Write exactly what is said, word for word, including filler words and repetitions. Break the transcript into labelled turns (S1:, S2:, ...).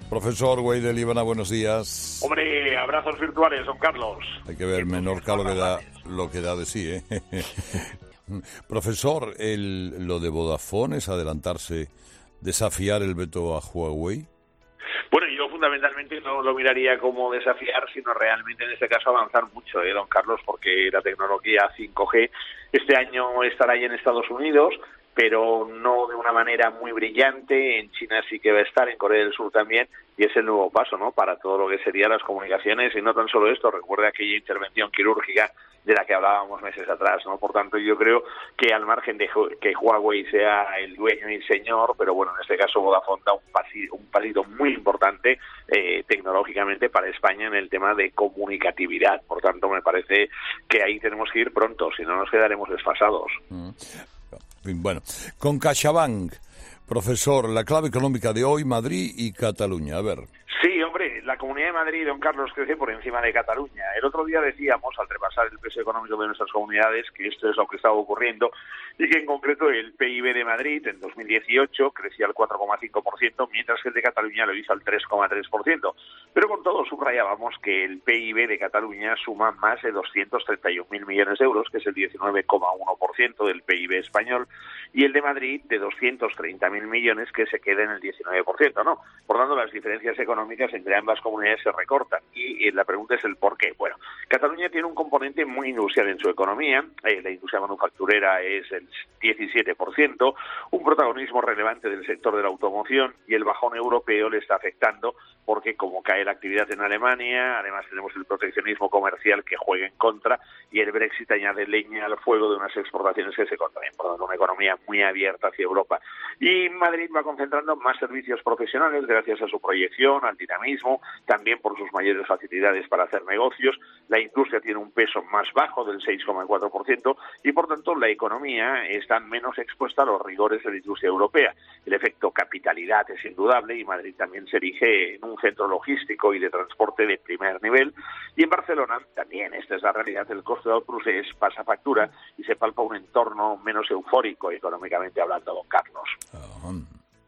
S1: Profesor Güell de Líbana, buenos días.
S2: Hombre, abrazos virtuales, don Carlos.
S1: Hay que ver Menorca lo que da, lo que da de sí, ¿eh? Profesor, el, lo de Vodafone es adelantarse, desafiar el veto a Huawei.
S2: Bueno, yo fundamentalmente no lo miraría como desafiar, sino realmente en este caso avanzar mucho, ¿eh, don Carlos? Porque la tecnología cinco G este año estará ahí en Estados Unidos, pero no de una manera muy brillante. En China sí que va a estar, en Corea del Sur también, y es el nuevo paso, ¿no?, para todo lo que serían las comunicaciones. Y no tan solo esto, recuerda aquella intervención quirúrgica de la que hablábamos meses atrás, ¿no? Por tanto, yo creo que al margen de que Huawei sea el dueño y señor, pero bueno, en este caso Vodafone da un pasito, un pasito muy importante eh, tecnológicamente para España en el tema de comunicatividad. Por tanto, me parece que ahí tenemos que ir pronto, si no nos quedaremos desfasados.
S1: Mm. Bueno, con CaixaBank, profesor, la clave económica de hoy, Madrid y Cataluña. A ver.
S2: Sí, hombre, la Comunidad de Madrid, don Carlos, crece por encima de Cataluña. El otro día decíamos, al repasar el peso económico de nuestras comunidades, que esto es lo que estaba ocurriendo y que en concreto el P I B de Madrid en dos mil dieciocho crecía al cuatro coma cinco por ciento, mientras que el de Cataluña lo hizo al tres coma tres por ciento. Pero con todo subrayábamos que el P I B de Cataluña suma más de doscientos treinta y un mil millones de euros, que es el diecinueve coma uno por ciento del P I B español, y el de Madrid de doscientos treinta mil millones, que se queda en el diecinueve por ciento, ¿no? Por tanto, las diferencias económicas entre ambas comunidades se recortan, y, y la pregunta es el por qué. Bueno, Cataluña tiene un componente muy industrial en su economía, eh, la industria manufacturera es el diecisiete por ciento, un protagonismo relevante del sector de la automoción, y el bajón europeo le está afectando porque como cae la actividad en Alemania, además tenemos el proteccionismo comercial que juega en contra, y el Brexit añade leña al fuego de unas exportaciones que se contraen. Por tanto, una economía muy abierta hacia Europa. Y Madrid va concentrando más servicios profesionales gracias a su proyección, al dinamismo, también por sus mayores facilidades para hacer negocios. La industria tiene un peso más bajo del seis coma cuatro por ciento y, por tanto, la economía está menos expuesta a los rigores de la industria europea. El efecto capitalidad es indudable y Madrid también se erige en un centro logístico y de transporte de primer nivel. Y en Barcelona también, esta es la realidad, el coste del procés pasa factura y se palpa un entorno menos eufórico económicamente hablando, don Carlos.
S1: Uh-huh.